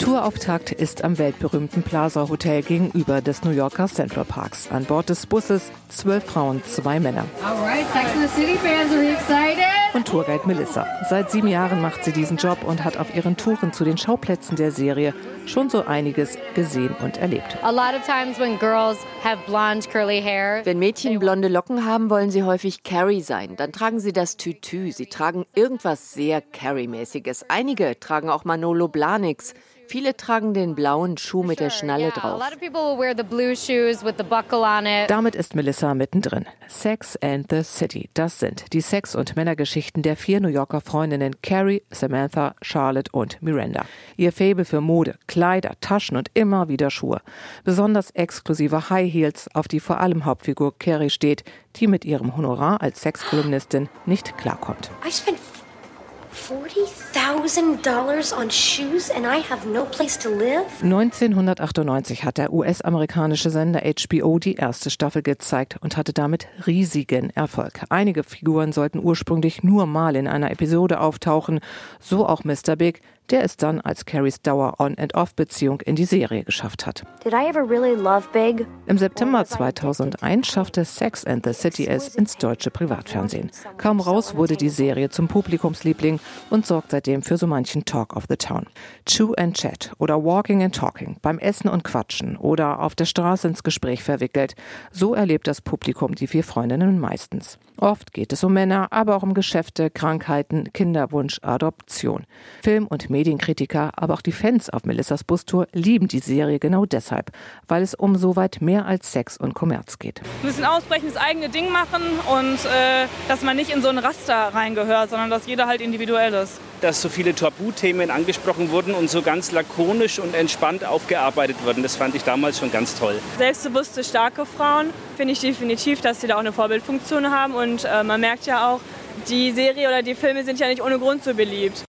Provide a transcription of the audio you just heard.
Tourauftakt ist am weltberühmten Plaza Hotel gegenüber des New Yorker Central Parks. An Bord des Busses 12 Frauen, 2 Männer. Alright, Sex and the City fans, are you excited? Und Tourguide Melissa. Seit 7 Jahren macht sie diesen Job und hat auf ihren Touren zu den Schauplätzen der Serie schon so einiges gesehen und erlebt. Wenn Mädchen blonde Locken haben, wollen sie häufig Carrie sein. Dann tragen sie das Tütü. Sie tragen irgendwas sehr Carrie-mäßiges. Einige tragen auch Manolo Blahniks. Viele tragen den blauen Schuh mit der Schnalle drauf. Damit ist Melissa mittendrin. Sex and the City, das sind die Sex- und Männergeschichten der 4 New Yorker Freundinnen Carrie, Samantha, Charlotte und Miranda. Ihr Faible für Mode, Kleider, Taschen und immer wieder Schuhe. Besonders exklusive High Heels, auf die vor allem Hauptfigur Carrie steht, die mit ihrem Honorar als Sexkolumnistin nicht klarkommt. $40,000 on shoes and I have no place to live? 1998 hat der US-amerikanische Sender HBO die erste Staffel gezeigt und hatte damit riesigen Erfolg. Einige Figuren sollten ursprünglich nur mal in einer Episode auftauchen, so auch Mr. Big, der es dann als Carries Dauer-On-and-Off-Beziehung in die Serie geschafft hat. Did I ever really love Big? Im September 2001 schaffte Sex and the City es ins deutsche Privatfernsehen. Kaum raus wurde die Serie zum Publikumsliebling und sorgt seitdem für so manchen Talk of the Town. Chew and Chat oder Walking and Talking, beim Essen und Quatschen oder auf der Straße ins Gespräch verwickelt. So erlebt das Publikum die 4 Freundinnen meistens. Oft geht es um Männer, aber auch um Geschäfte, Krankheiten, Kinderwunsch, Adoption. Film- und Medienkritiker, aber auch die Fans auf Melissas Bustour lieben die Serie genau deshalb, weil es um so weit mehr als Sex und Kommerz geht. Wir müssen ausbrechen, das eigene Ding machen und dass man nicht in so ein Raster reingehört, sondern dass jeder halt individuell ist. Dass so viele Tabuthemen angesprochen wurden und so ganz lakonisch und entspannt aufgearbeitet wurden. Das fand ich damals schon ganz toll. Selbstbewusste, starke Frauen finde ich definitiv, dass sie da auch eine Vorbildfunktion haben. Und man merkt ja auch, die Serie oder die Filme sind ja nicht ohne Grund so beliebt.